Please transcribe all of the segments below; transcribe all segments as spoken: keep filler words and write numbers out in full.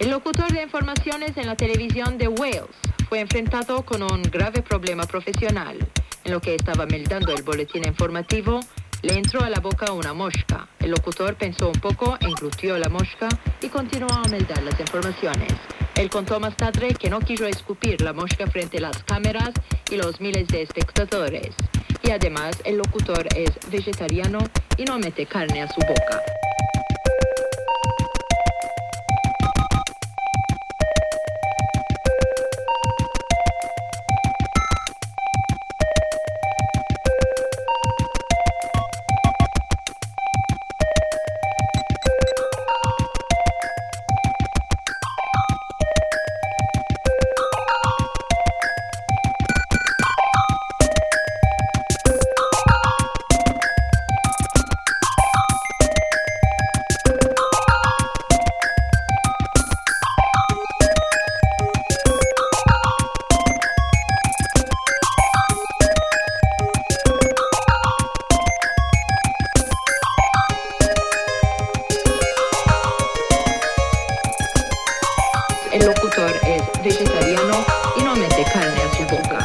El locutor de informaciones en la televisión de Wales fue enfrentado con un grave problema profesional. En lo que estaba meldando el boletín informativo, le entró a la boca una mosca. El locutor pensó un poco, englutió la mosca y continuó a meldar las informaciones. Él contó más tarde que no quiso escupir la mosca frente a las cámaras y los miles de espectadores. Y además, el locutor es vegetariano y no mete carne a su boca. El locutor es vegetariano y no mete carne a su boca.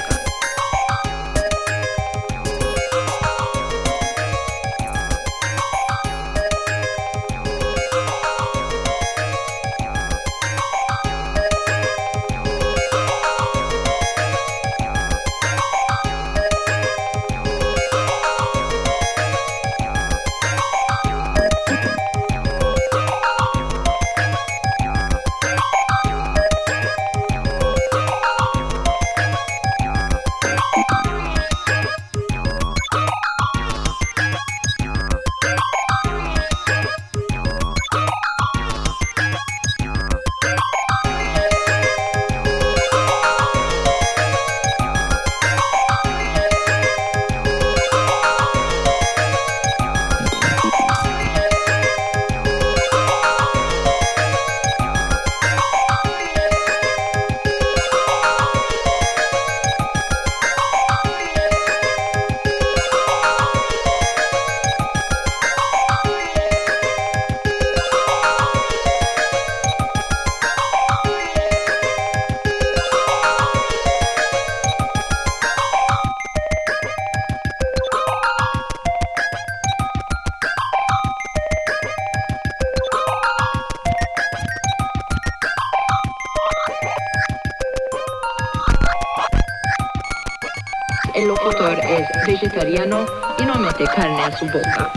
El locutor es vegetariano y no mete carne a su boca.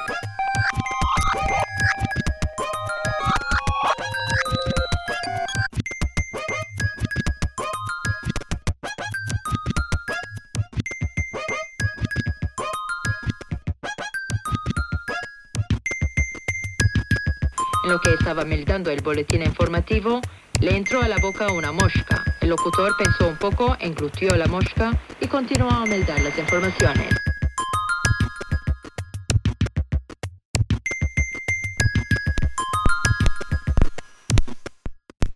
En lo que estaba meldando el boletín informativo, le entró a la boca una mosca. El locutor pensó un poco, englutió la mosca y continuó a meldar las informaciones.